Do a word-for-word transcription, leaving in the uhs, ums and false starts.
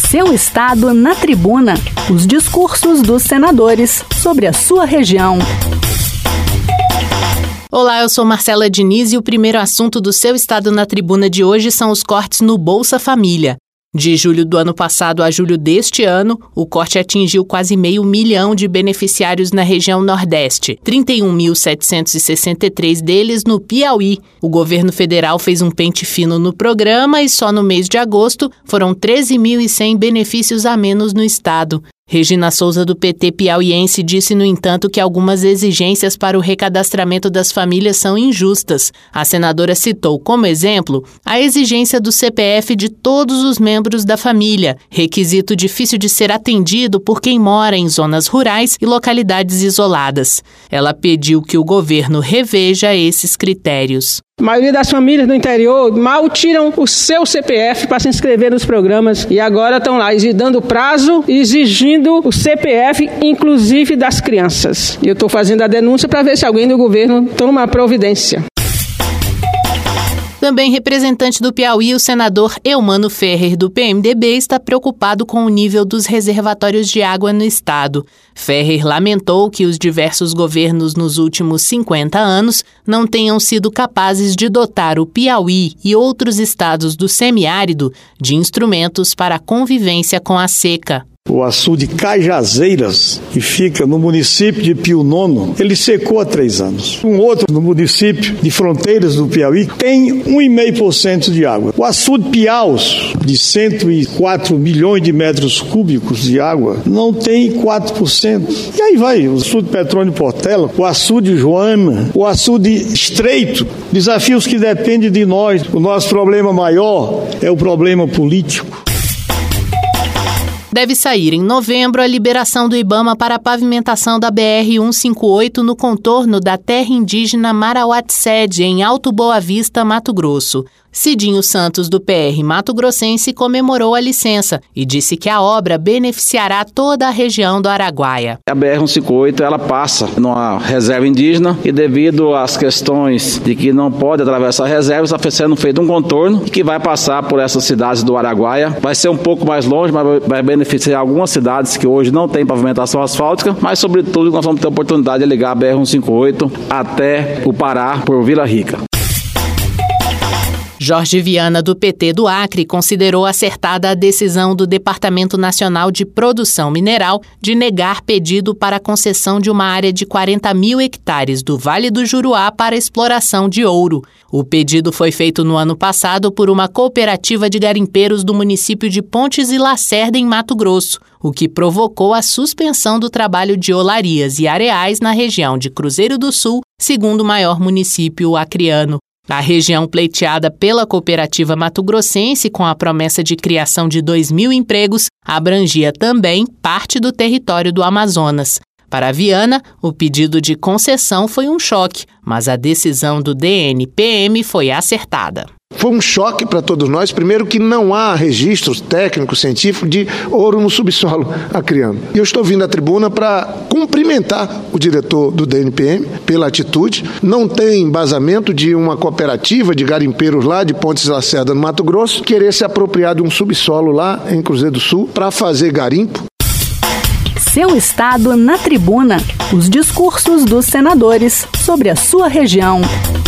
Seu estado na tribuna. Os discursos dos senadores sobre a sua região. Olá, eu sou Marcela Diniz e o primeiro assunto do Seu Estado na Tribuna de hoje são os cortes no Bolsa Família. De julho do ano passado a julho deste ano, o corte atingiu quase meio milhão de beneficiários na região Nordeste, trinta e um mil setecentos e sessenta e três deles no Piauí. O governo federal fez um pente fino no programa e só no mês de agosto foram treze mil e cem benefícios a menos no estado. Regina Souza, do P T piauiense, disse, no entanto, que algumas exigências para o recadastramento das famílias são injustas. A senadora citou como exemplo a exigência do C P F de todos os membros da família, requisito difícil de ser atendido por quem mora em zonas rurais e localidades isoladas. Ela pediu que o governo reveja esses critérios. A maioria das famílias do interior mal tiram o seu C P F para se inscrever nos programas e agora estão lá dando prazo e exigindo o C P F, inclusive das crianças. E eu estou fazendo a denúncia para ver se alguém do governo toma a providência. Também representante do Piauí, o senador Eumano Ferrer, do P M D B, está preocupado com o nível dos reservatórios de água no estado. Ferrer lamentou que os diversos governos nos últimos cinquenta anos não tenham sido capazes de dotar o Piauí e outros estados do semiárido de instrumentos para a convivência com a seca. O açude Cajazeiras, que fica no município de Pio Nono, ele secou há três anos. Um outro no município de Fronteiras do Piauí tem um vírgula cinco por cento de água. O açude Piaus, de cento e quatro milhões de metros cúbicos de água, não tem quatro por cento. E aí vai, o açude Petrônio Portela, o açude Joana, o açude Estreito, desafios que dependem de nós. O nosso problema maior é o problema político. Deve sair em novembro a liberação do IBAMA para a pavimentação da B R cento e cinquenta e oito no contorno da terra indígena Marauatsede, em Alto Boa Vista, Mato Grosso. Cidinho Santos, do P R Mato Grossense, comemorou a licença e disse que a obra beneficiará toda a região do Araguaia. A B R cento e cinquenta e oito ela passa numa reserva indígena e, devido às questões de que não pode atravessar a reserva, está sendo feito um contorno que vai passar por essas cidades do Araguaia. Vai ser um pouco mais longe, mas vai beneficiar algumas cidades que hoje não têm pavimentação asfáltica, mas, sobretudo, nós vamos ter a oportunidade de ligar a B R cento e cinquenta e oito até o Pará, por Vila Rica. Jorge Viana, do P T do Acre, considerou acertada a decisão do Departamento Nacional de Produção Mineral de negar pedido para a concessão de uma área de quarenta mil hectares do Vale do Juruá para exploração de ouro. O pedido foi feito no ano passado por uma cooperativa de garimpeiros do município de Pontes e Lacerda, em Mato Grosso, o que provocou a suspensão do trabalho de olarias e areais na região de Cruzeiro do Sul, segundo o maior município acreano. A região pleiteada pela cooperativa mato-grossense, com a promessa de criação de dois mil empregos, abrangia também parte do território do Amazonas. Para Viana, o pedido de concessão foi um choque, mas a decisão do D N P M foi acertada. Foi um choque para todos nós, primeiro que não há registros técnicos, científicos de ouro no subsolo acreano. E eu estou vindo à tribuna para cumprimentar o diretor do D N P M pela atitude. Não tem embasamento de uma cooperativa de garimpeiros lá de Pontes e Lacerda, no Mato Grosso, querer se apropriar de um subsolo lá em Cruzeiro do Sul para fazer garimpo. Seu estado na tribuna. Os discursos dos senadores sobre a sua região.